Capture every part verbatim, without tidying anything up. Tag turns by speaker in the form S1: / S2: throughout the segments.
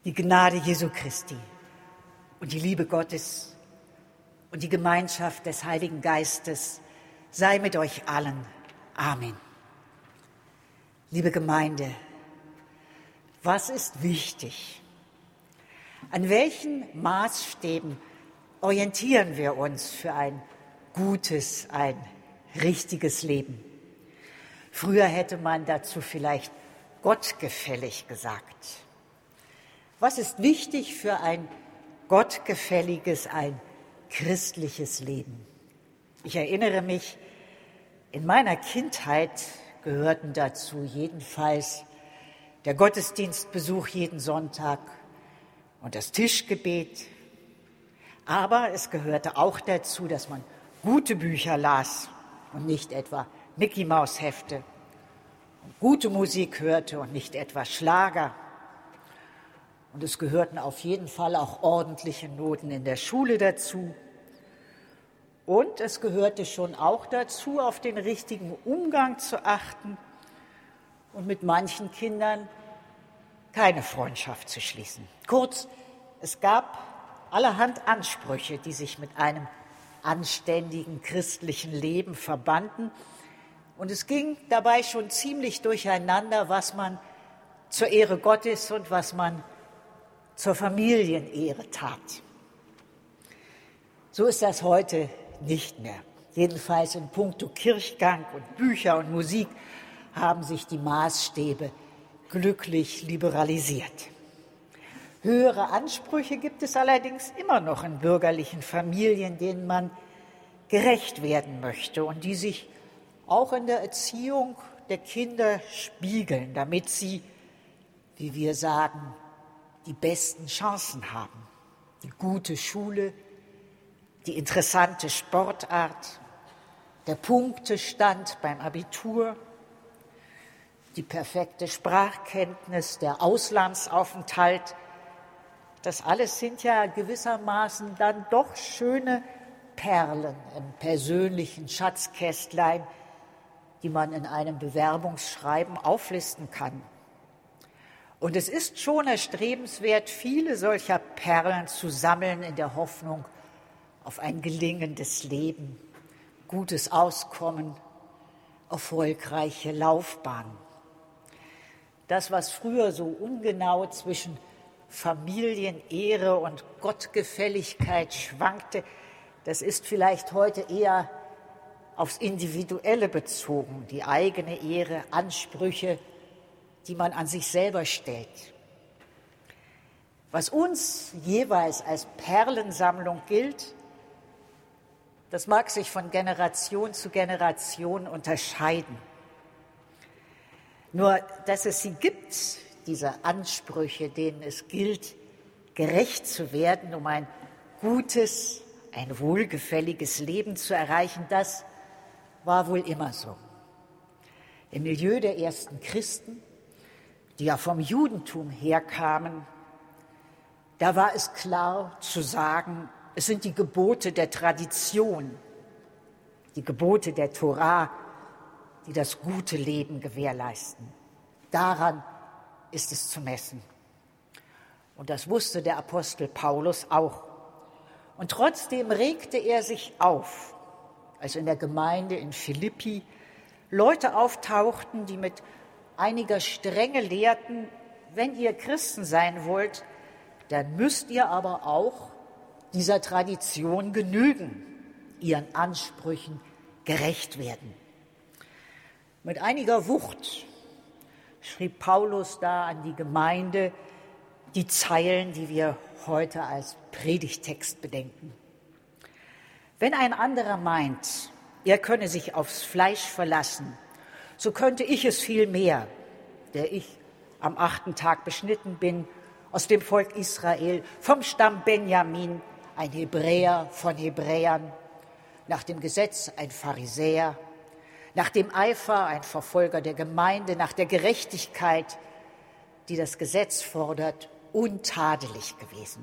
S1: Die Gnade Jesu Christi und die Liebe Gottes und die Gemeinschaft des Heiligen Geistes sei mit euch allen. Amen. Liebe Gemeinde, was ist wichtig? An welchen Maßstäben orientieren wir uns für ein gutes, ein richtiges Leben? Früher hätte man dazu vielleicht gottgefällig gesagt. Was ist wichtig für ein gottgefälliges, ein christliches Leben? Ich erinnere mich, in meiner Kindheit gehörten dazu jedenfalls der Gottesdienstbesuch jeden Sonntag und das Tischgebet. Aber es gehörte auch dazu, dass man gute Bücher las und nicht etwa Mickey-Maus-Hefte, und gute Musik hörte und nicht etwa Schlager. Und es gehörten auf jeden Fall auch ordentliche Noten in der Schule dazu. Und es gehörte schon auch dazu, auf den richtigen Umgang zu achten und mit manchen Kindern keine Freundschaft zu schließen. Kurz, es gab allerhand Ansprüche, die sich mit einem anständigen christlichen Leben verbanden. Und es ging dabei schon ziemlich durcheinander, was man zur Ehre Gottes und was man zur Familienehre tat. So ist das heute nicht mehr. Jedenfalls in puncto Kirchgang und Bücher und Musik haben sich die Maßstäbe glücklich liberalisiert. Höhere Ansprüche gibt es allerdings immer noch in bürgerlichen Familien, denen man gerecht werden möchte und die sich auch in der Erziehung der Kinder spiegeln, damit sie, wie wir sagen, die besten Chancen haben. Die gute Schule, die interessante Sportart, der Punktestand beim Abitur, die perfekte Sprachkenntnis, der Auslandsaufenthalt. Das alles sind ja gewissermaßen dann doch schöne Perlen im persönlichen Schatzkästlein, die man in einem Bewerbungsschreiben auflisten kann. Und es ist schon erstrebenswert, viele solcher Perlen zu sammeln in der Hoffnung auf ein gelingendes Leben, gutes Auskommen, erfolgreiche Laufbahn. Das, was früher so ungenau zwischen Familienehre und Gottgefälligkeit schwankte, das ist vielleicht heute eher aufs Individuelle bezogen, die eigene Ehre, Ansprüche, die man an sich selber stellt. Was uns jeweils als Perlensammlung gilt, das mag sich von Generation zu Generation unterscheiden. Nur, dass es sie gibt, diese Ansprüche, denen es gilt, gerecht zu werden, um ein gutes, ein wohlgefälliges Leben zu erreichen, das war wohl immer so. Im Milieu der ersten Christen, die ja vom Judentum herkamen, da war es klar zu sagen, es sind die Gebote der Tradition, die Gebote der Torah, die das gute Leben gewährleisten. Daran ist es zu messen. Und das wusste der Apostel Paulus auch. Und trotzdem regte er sich auf, als in der Gemeinde in Philippi Leute auftauchten, die mit einiger Strenge lehrten, wenn ihr Christen sein wollt, dann müsst ihr aber auch dieser Tradition genügen, ihren Ansprüchen gerecht werden. Mit einiger Wucht schrieb Paulus da an die Gemeinde die Zeilen, die wir heute als Predigttext bedenken. Wenn ein anderer meint, er könne sich aufs Fleisch verlassen, so könnte ich es viel mehr, der ich am achten Tag beschnitten bin, aus dem Volk Israel, vom Stamm Benjamin, ein Hebräer von Hebräern, nach dem Gesetz ein Pharisäer, nach dem Eifer ein Verfolger der Gemeinde, nach der Gerechtigkeit, die das Gesetz fordert, untadelig gewesen.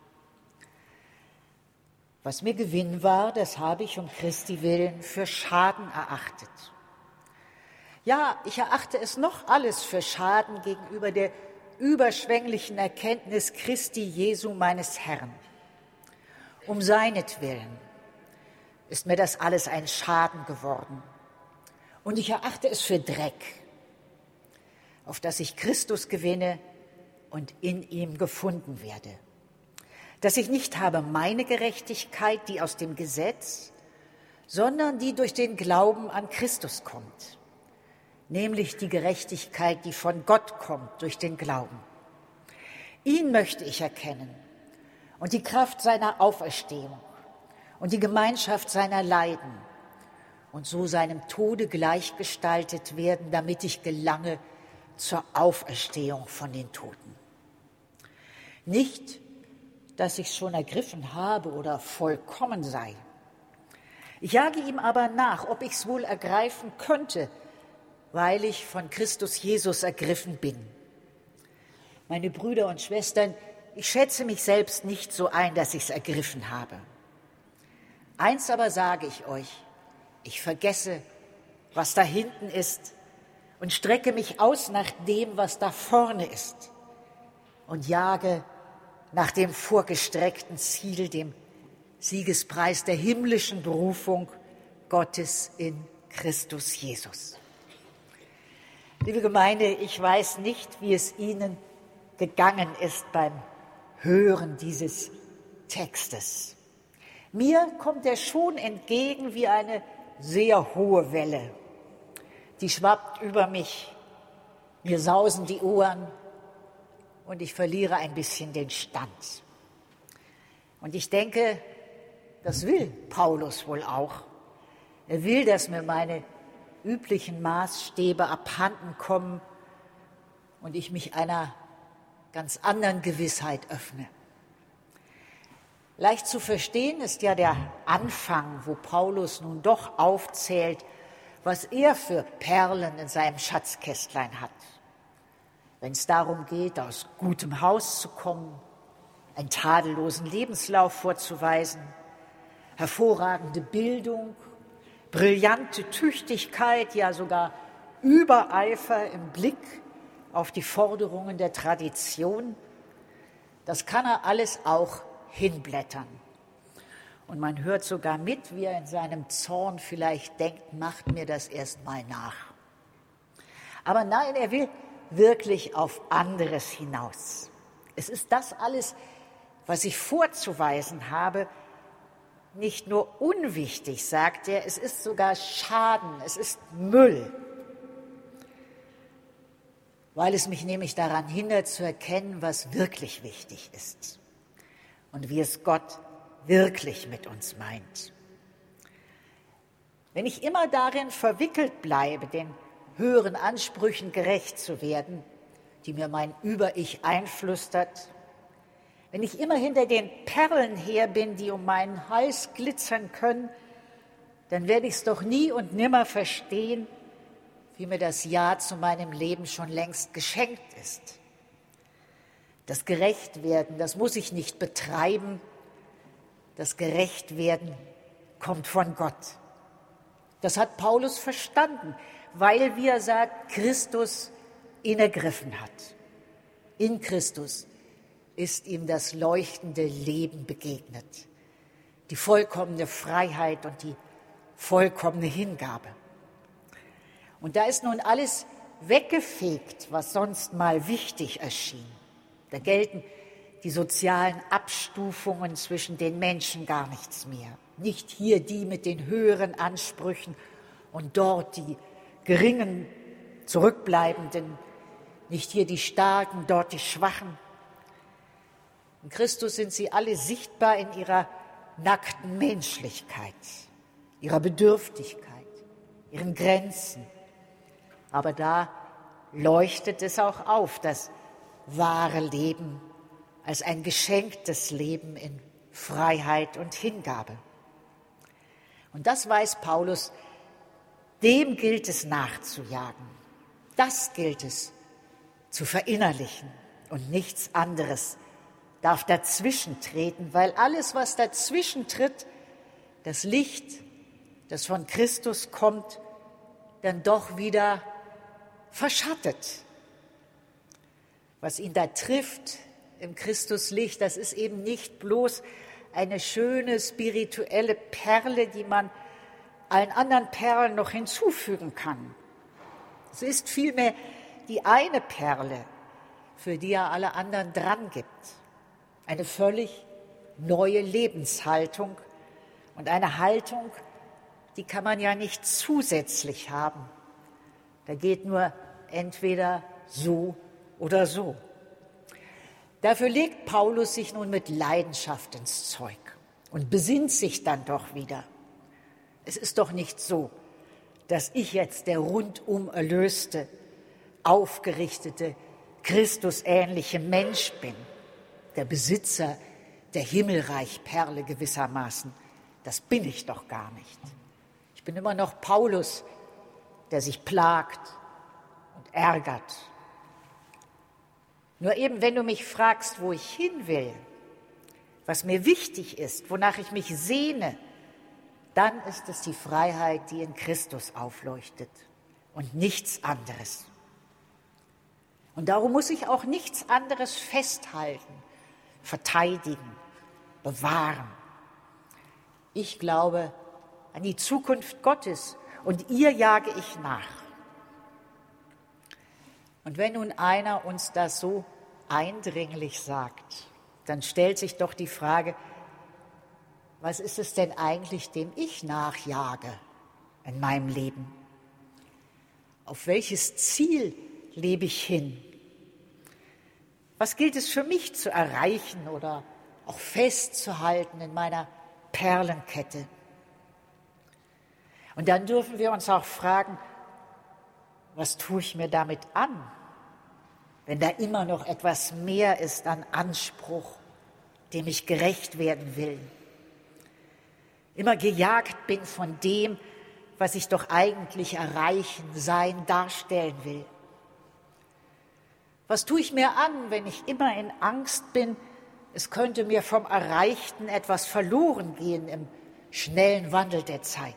S1: Was mir Gewinn war, das habe ich um Christi willen für Schaden erachtet. Ja, ich erachte es noch alles für Schaden gegenüber der überschwänglichen Erkenntnis Christi Jesu meines Herrn. Um seinetwillen ist mir das alles ein Schaden geworden. Und ich erachte es für Dreck, auf dass ich Christus gewinne und in ihm gefunden werde. Dass ich nicht habe meine Gerechtigkeit, die aus dem Gesetz, sondern die durch den Glauben an Christus kommt, nämlich die Gerechtigkeit, die von Gott kommt durch den Glauben. Ihn möchte ich erkennen und die Kraft seiner Auferstehung und die Gemeinschaft seiner Leiden und so seinem Tode gleichgestaltet werden, damit ich gelange zur Auferstehung von den Toten. Nicht, dass ich schon ergriffen habe oder vollkommen sei. Ich jage ihm aber nach, ob ich es wohl ergreifen könnte, weil ich von Christus Jesus ergriffen bin. Meine Brüder und Schwestern, ich schätze mich selbst nicht so ein, dass ich es ergriffen habe. Eins aber sage ich euch, ich vergesse, was da hinten ist und strecke mich aus nach dem, was da vorne ist und jage nach dem vorgestreckten Ziel, dem Siegespreis der himmlischen Berufung Gottes in Christus Jesus. Liebe Gemeinde, ich weiß nicht, wie es Ihnen gegangen ist beim Hören dieses Textes. Mir kommt er schon entgegen wie eine sehr hohe Welle. Die schwappt über mich, mir sausen die Ohren und ich verliere ein bisschen den Stand. Und ich denke, das will Paulus wohl auch. Er will, dass mir meine üblichen Maßstäbe abhanden kommen und ich mich einer ganz anderen Gewissheit öffne. Leicht zu verstehen ist ja der Anfang, wo Paulus nun doch aufzählt, was er für Perlen in seinem Schatzkästlein hat. Wenn es darum geht, aus gutem Haus zu kommen, einen tadellosen Lebenslauf vorzuweisen, hervorragende Bildung, brillante Tüchtigkeit, ja sogar Übereifer im Blick auf die Forderungen der Tradition, das kann er alles auch hinblättern. Und man hört sogar mit, wie er in seinem Zorn vielleicht denkt, macht mir das erst mal nach. Aber nein, er will wirklich auf anderes hinaus. Es ist das alles, was ich vorzuweisen habe, nicht nur unwichtig, sagt er, es ist sogar Schaden, es ist Müll, weil es mich nämlich daran hindert zu erkennen, was wirklich wichtig ist und wie es Gott wirklich mit uns meint. Wenn ich immer darin verwickelt bleibe, den höheren Ansprüchen gerecht zu werden, die mir mein Über-Ich einflüstert, wenn ich immer hinter den Perlen her bin, die um meinen Hals glitzern können, dann werde ich es doch nie und nimmer verstehen, wie mir das Ja zu meinem Leben schon längst geschenkt ist. Das Gerechtwerden, das muss ich nicht betreiben. Das Gerechtwerden kommt von Gott. Das hat Paulus verstanden, weil, wie er sagt, Christus ihn ergriffen hat. In Christus ist ihm das leuchtende Leben begegnet, die vollkommene Freiheit und die vollkommene Hingabe. Und da ist nun alles weggefegt, was sonst mal wichtig erschien. Da gelten die sozialen Abstufungen zwischen den Menschen gar nichts mehr. Nicht hier die mit den höheren Ansprüchen und dort die geringen, zurückbleibenden, nicht hier die Starken, dort die Schwachen. In Christus sind sie alle sichtbar in ihrer nackten Menschlichkeit, ihrer Bedürftigkeit, ihren Grenzen. Aber da leuchtet es auch auf, das wahre Leben als ein geschenktes Leben in Freiheit und Hingabe. Und das weiß Paulus, dem gilt es nachzujagen. Das gilt es zu verinnerlichen und nichts anderes darf dazwischen treten, weil alles, was dazwischen tritt, das Licht, das von Christus kommt, dann doch wieder verschattet. Was ihn da trifft im Christuslicht, das ist eben nicht bloß eine schöne spirituelle Perle, die man allen anderen Perlen noch hinzufügen kann. Es ist vielmehr die eine Perle, für die er alle anderen dran gibt. Eine völlig neue Lebenshaltung und eine Haltung, die kann man ja nicht zusätzlich haben. Da geht nur entweder so oder so. Dafür legt Paulus sich nun mit Leidenschaft ins Zeug und besinnt sich dann doch wieder. Es ist doch nicht so, dass ich jetzt der rundum erlöste, aufgerichtete, Christusähnliche Mensch bin, der Besitzer der Himmelreichperle gewissermaßen. Das bin ich doch gar nicht. Ich bin immer noch Paulus, der sich plagt und ärgert. Nur eben, wenn du mich fragst, wo ich hin will, was mir wichtig ist, wonach ich mich sehne, dann ist es die Freiheit, die in Christus aufleuchtet und nichts anderes. Und darum muss ich auch nichts anderes festhalten, verteidigen, bewahren. Ich glaube an die Zukunft Gottes und ihr jage ich nach. Und wenn nun einer uns das so eindringlich sagt, dann stellt sich doch die Frage, was ist es denn eigentlich, dem ich nachjage in meinem Leben? Auf welches Ziel lebe ich hin? Was gilt es für mich zu erreichen oder auch festzuhalten in meiner Perlenkette? Und dann dürfen wir uns auch fragen, was tue ich mir damit an, wenn da immer noch etwas mehr ist an Anspruch, dem ich gerecht werden will? Immer gejagt bin von dem, was ich doch eigentlich erreichen, sein, darstellen will. Was tue ich mir an, wenn ich immer in Angst bin, es könnte mir vom Erreichten etwas verloren gehen im schnellen Wandel der Zeit?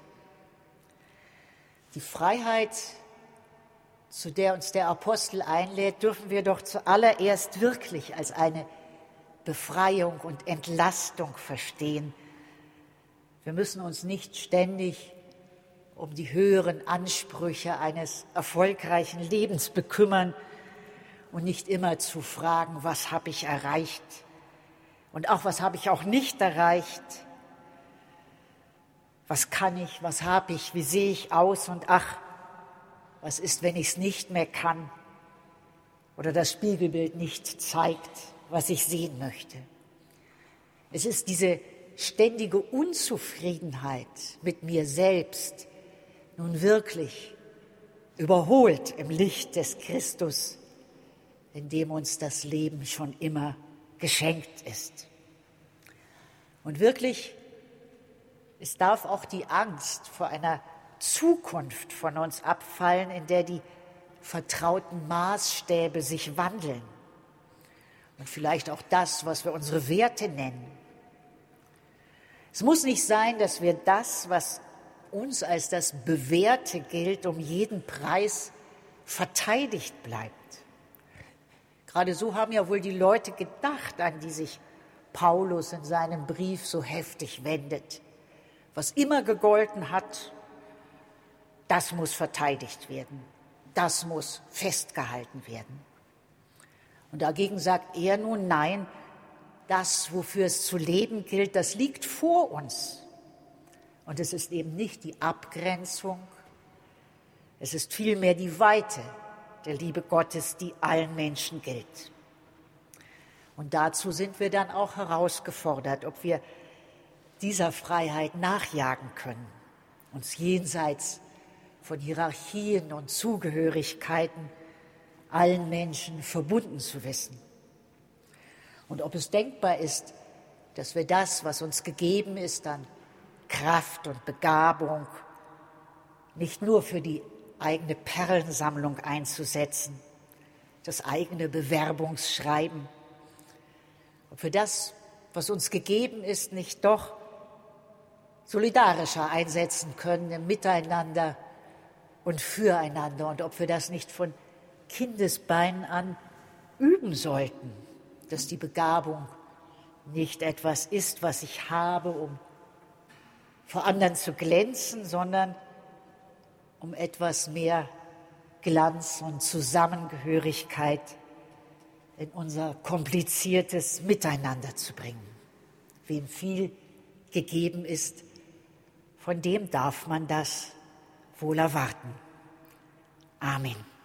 S1: Die Freiheit, zu der uns der Apostel einlädt, dürfen wir doch zuallererst wirklich als eine Befreiung und Entlastung verstehen. Wir müssen uns nicht ständig um die höheren Ansprüche eines erfolgreichen Lebens bekümmern und nicht immer zu fragen, was habe ich erreicht und auch was habe ich auch nicht erreicht. Was kann ich, was habe ich, wie sehe ich aus und ach, was ist, wenn ich es nicht mehr kann oder das Spiegelbild nicht zeigt, was ich sehen möchte. Es ist diese ständige Unzufriedenheit mit mir selbst nun wirklich überholt im Licht des Christus, in dem uns das Leben schon immer geschenkt ist. Und wirklich, es darf auch die Angst vor einer Zukunft von uns abfallen, in der die vertrauten Maßstäbe sich wandeln. Und vielleicht auch das, was wir unsere Werte nennen. Es muss nicht sein, dass wir das, was uns als das Bewährte gilt, um jeden Preis verteidigt bleibt. Gerade so haben ja wohl die Leute gedacht, an die sich Paulus in seinem Brief so heftig wendet. Was immer gegolten hat, das muss verteidigt werden, das muss festgehalten werden. Und dagegen sagt er nun, nein, das, wofür es zu leben gilt, das liegt vor uns. Und es ist eben nicht die Abgrenzung, es ist vielmehr die Weite der Liebe Gottes, die allen Menschen gilt. Und dazu sind wir dann auch herausgefordert, ob wir dieser Freiheit nachjagen können, uns jenseits von Hierarchien und Zugehörigkeiten allen Menschen verbunden zu wissen. Und ob es denkbar ist, dass wir das, was uns gegeben ist an Kraft und Begabung, nicht nur für die eigene Perlensammlung einzusetzen, das eigene Bewerbungsschreiben, ob wir das, was uns gegeben ist, nicht doch solidarischer einsetzen können im Miteinander und füreinander und ob wir das nicht von Kindesbeinen an üben sollten, dass die Begabung nicht etwas ist, was ich habe, um vor anderen zu glänzen, sondern um etwas mehr Glanz und Zusammengehörigkeit in unser kompliziertes Miteinander zu bringen. Wem viel gegeben ist, von dem darf man das wohl erwarten. Amen.